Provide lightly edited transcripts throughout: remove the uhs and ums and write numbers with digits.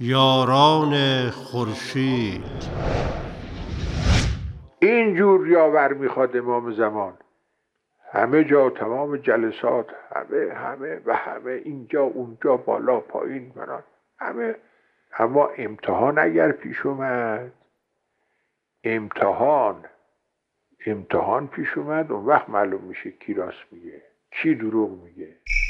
یاران خورشید. اینجور یاور میخواد امام زمان. همه جا، تمام جلسات، همه اینجا اونجا، بالا پایین بران همه. اما امتحان اگر پیش اومد، امتحان پیش اومد، اون وقت معلوم میشه کی راست میگه کی دروغ میگه.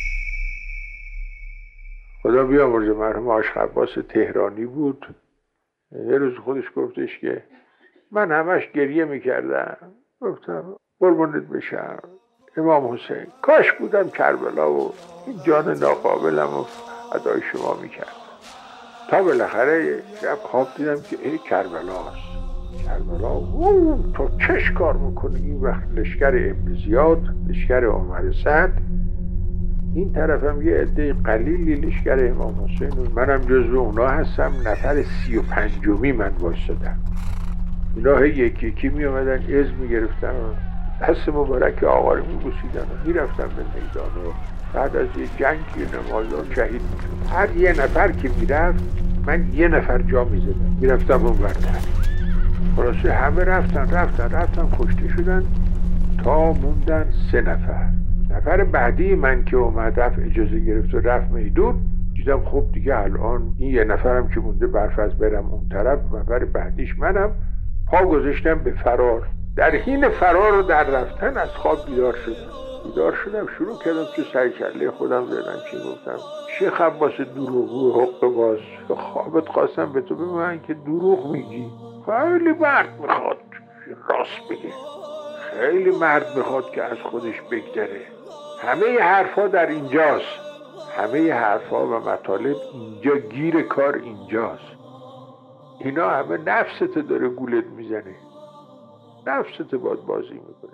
خدا بیامرزه مرحوم عاشق عباس تهرانی بود، یه روز خودش گفتش که من همش گریه میکردم، گفتم قربونت بشم امام حسین، کاش بودم کربلا و این جان ناقابلم و فدای شما میکردم. تا بالاخره شب خواب دیدم که ای کربلاست. کربلا تو چش کار میکنه این وقت؟ لشکر ابن زیاد، لشکر عمر سعد، این طرفم یه عده قلیلی لشکر امام حسین، منم جزو اونا هستم، نفر 35 من وایسادم. اینا یکی یکی می آمدن عز می گرفتن و دست مبارک آقا رو می بوسیدن و می رفتن به میدان و بعد از یه جنگی نمایان شهید می شد. هر یه نفر که می رفت من یه نفر جا می زدم، می رفتم اون برتر. خلاصه همه رفتن کشته شدن تا موندن 3 نفر. نفر بعدی من که اومد رفت اجازه گرفت و رفت میدون، دیدم خب دیگه الان این یه نفرم که مونده برفرض برم اون طرف، نفر بعدیش منم. پا گذاشتم به فرار. در حین فرار و در رفتن از خواب بیدار شدم شروع کردم تو سرکله خودم زدن که گفتم شیخ عباس دروغگو حق باز، خوابت قاسم به تو به من که دروغ میگی. خیلی مرد میخواد راست بگه، خیلی مرد میخواد که از خودش بگذره. همه حرفا در اینجاست، همه حرفا و مطالب اینجا، گیر کار اینجاست. اینا همه نفست داره گولت میزنه، نفست باید بازی میکنه.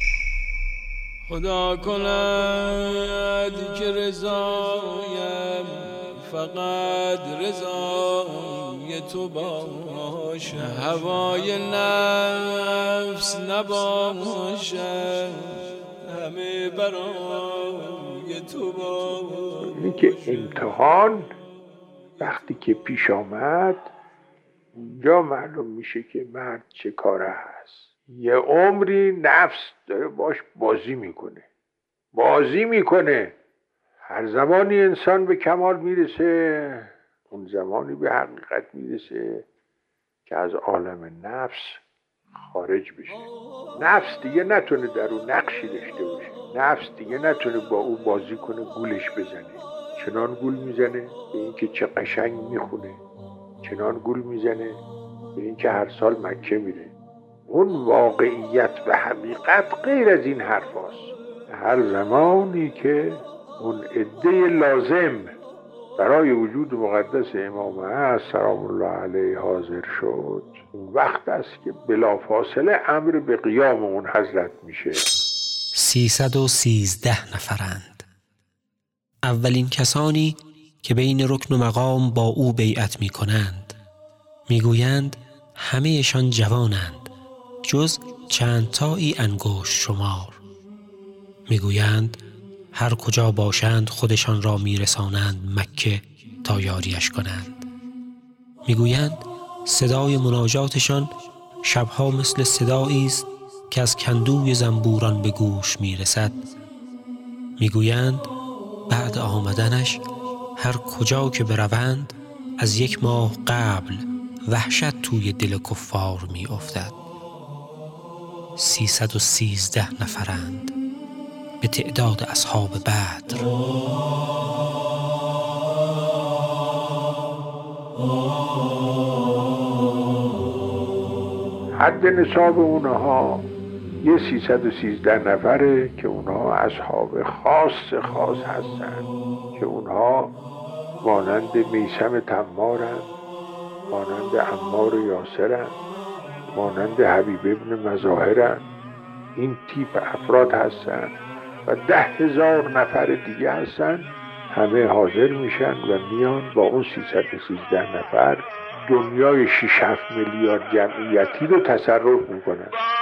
خدا کند که رضایم فقط رضای تو باشه، هوای نفس نباشه، همه برای تو باشه. اینی که امتحان وقتی که پیش آمد، اونجا معلوم میشه که مرد چه کاره هست. یه عمری نفس داره باش بازی میکنه. هر زمانی انسان به کمال میرسه، اون زمانی به حقیقت میرسه که از عالم نفس خارج بشه. نفس دیگه نتونه در اون نقشی داشته باشه، نفس دیگه نتونه با او بازی کنه، گولش بزنه. چنان گول میزنه به این که چه قشنگ میخونه، چنان گول میزنه به این که هر سال مکه میره. اون واقعیت و حقیقت غیر از این حرف هست. هر زمانی که اون عده لازم برای وجود مقدس امام هست سلام الله علیه حاضر شد، اون وقت است که بلافاصله امر به قیام اون حضرت میشه. 313 نفرند. اولین کسانی که بین رکن و مقام با او بیعت می کنند. می گویند همهشان جوانند جز چند تایی انگشت شمار. می گویند هر کجا باشند خودشان را می رسانند مکه تا یاریش کنند. می گویند صدای مناجاتشان شبها مثل صدایی است که از کندوی زنبوران به گوش می رسد. می گویند بعد آمدنش هر کجا که بروند از 1 ماه قبل وحشت توی دل کفار می افتد. 313 نفرند به تعداد اصحاب بدر. حد نصاب اونها یه 313 نفره که اونها اصحاب خاص هستن، که اونها مانند میثم تمارن، مانند عمار و یاسرن، مانند حبیب ابن مظاهرن. این تیپ افراد هستن و 10,000 نفر دیگه هستن. همه حاضر میشن و میان با اون 313 نفر دنیای 6-7 میلیارد جمعیتی رو تصرف میکنن.